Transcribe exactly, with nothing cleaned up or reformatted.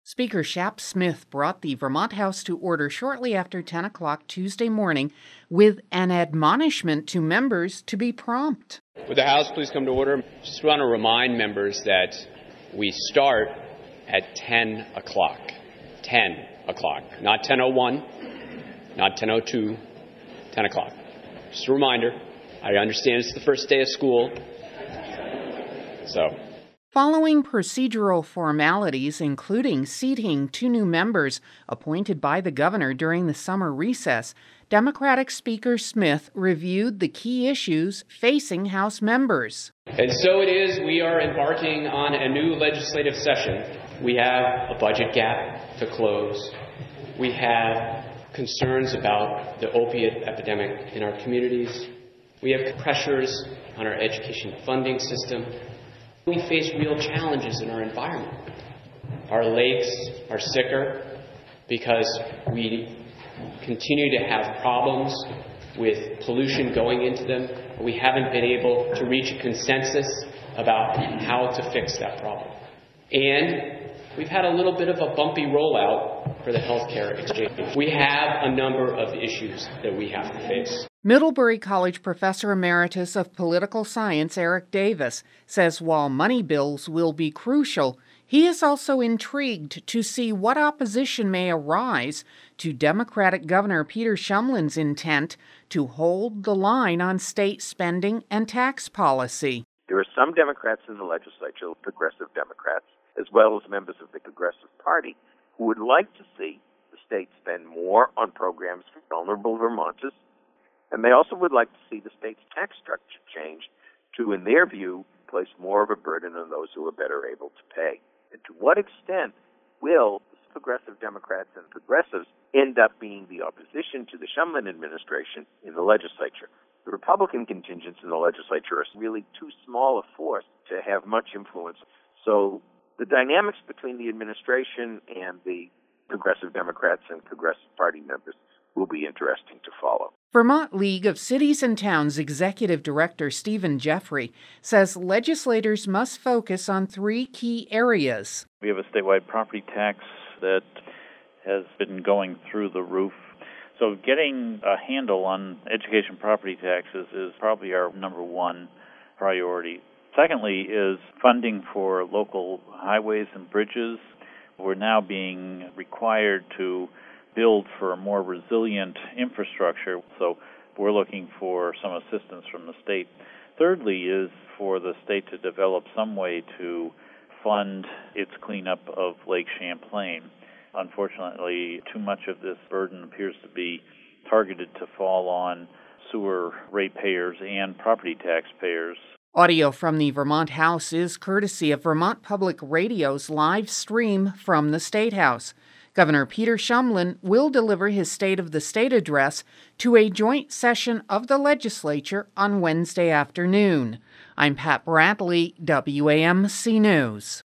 Speaker Shap Smith brought the Vermont House to order shortly after ten o'clock Tuesday morning with an admonishment to members to be prompt. Would the House please come to order? Just want to remind members that we start at ten o'clock. ten o'clock. Not ten oh one, not ten oh two, ten o'clock. Just a reminder. I understand it's the first day of school. So... Following procedural formalities, including seating two new members appointed by the governor during the summer recess, Democratic Speaker Smith reviewed the key issues facing House members. And so it is, we are embarking on a new legislative session. We have a budget gap to close. We have concerns about the opiate epidemic in our communities. We have pressures on our education funding system. We face real challenges in our environment. Our lakes are sicker because we continue to have problems with pollution going into them. We haven't been able to reach a consensus about how to fix that problem. And we've had a little bit of a bumpy rollout for the healthcare exchange. We have a number of issues that we have to face. Middlebury College Professor Emeritus of Political Science Eric Davis says while money bills will be crucial, he is also intrigued to see what opposition may arise to Democratic Governor Peter Shumlin's intent to hold the line on state spending and tax policy. There are some Democrats in the legislature, progressive Democrats, as well as members of the Progressive Party, who would like to see the state spend more on programs for vulnerable Vermonters. And they also would like to see the state's tax structure changed to, in their view, place more of a burden on those who are better able to pay. And to what extent will progressive Democrats and progressives end up being the opposition to the Shumlin administration in the legislature? The Republican contingents in the legislature are really too small a force to have much influence. So the dynamics between the administration and the progressive Democrats and Progressive Party members will be interesting to follow. Vermont League of Cities and Towns Executive Director Stephen Jeffrey says legislators must focus on three key areas. We have a statewide property tax that has been going through the roof. So getting a handle on education property taxes is probably our number one priority. Secondly is funding for local highways and bridges. We're now being required to build for a more resilient infrastructure, so we're looking for some assistance from the state. Thirdly is for the state to develop some way to fund its cleanup of Lake Champlain. Unfortunately, too much of this burden appears to be targeted to fall on sewer ratepayers and property taxpayers. Audio from the Vermont House is courtesy of Vermont Public Radio's live stream from the State House. Governor Peter Shumlin will deliver his State of the State address to a joint session of the legislature on Wednesday afternoon. I'm Pat Bradley, W A M C News.